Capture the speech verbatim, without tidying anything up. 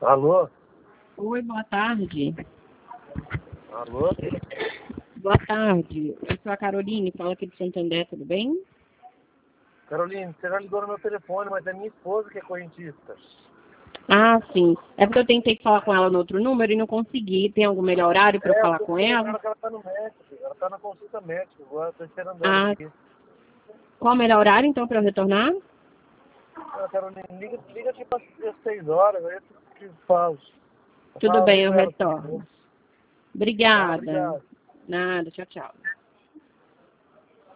Alô? Oi, boa tarde. Alô? Boa tarde. Eu sou a Caroline, fala aqui de Santander, tudo bem? Caroline, você já ligou no meu telefone, mas é minha esposa que é correntista. Ah, sim. É porque eu tentei falar com ela no outro número e não consegui. Tem algum melhor horário para eu É, eu falar tô com esperando ela? ela que ela tá no médico. Ela tá na consulta médica agora, eu tô esperando ela Ah, aqui. qual o melhor horário, então, para eu retornar? Ah, Caroline, liga, liga tipo às seis horas, aí eu te falo. Eu Tudo falo aí bem, eu com ela. Tá? retorno. Tá, Obrigada. obrigado. Nada, tchau, tchau.